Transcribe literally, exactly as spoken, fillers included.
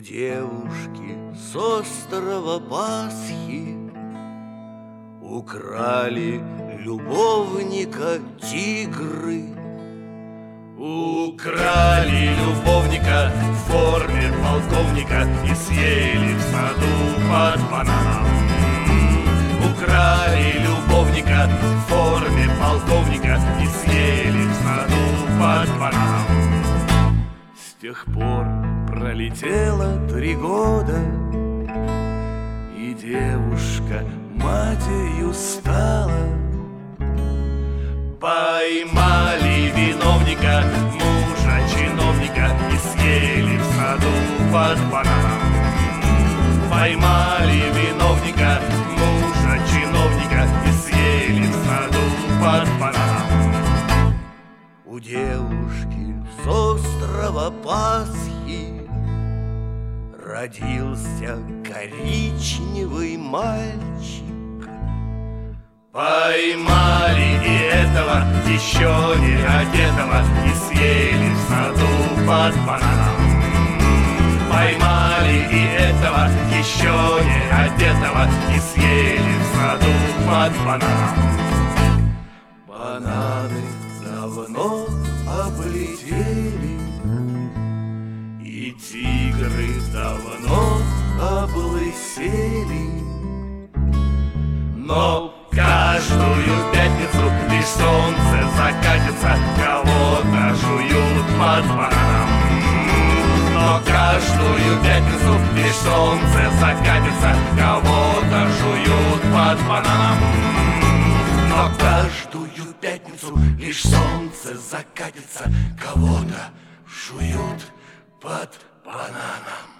девушки с острова Пасхи украли любовника тигры. Украли любовника в форме полковника и съели в саду под бананом. Украли любовника в форме полковника и съели в саду под бананом. С тех пор пролетело три года, и девушка матерью стала. Поймали виновника, мужа чиновника, и съели в саду под бананом. Поймали виновника, мужа чиновника, и съели в саду под бананом. У девушки с острова Пасхи родился коричневый мальчик. Поймали и этого, еще не одетого, и съели в саду под бананом. Поймали и этого, еще не одетого, и съели в саду под бананом. Бананы давно облетели, и тигры давно облысели, но каждую пятницу лишь солнце закатится, кого-то жуют под бананом. Но каждую пятницу лишь солнце закатится, кого-то жуют под бананом. Но каждую пятницу лишь солнце закатится, кого-то жуют под бананом.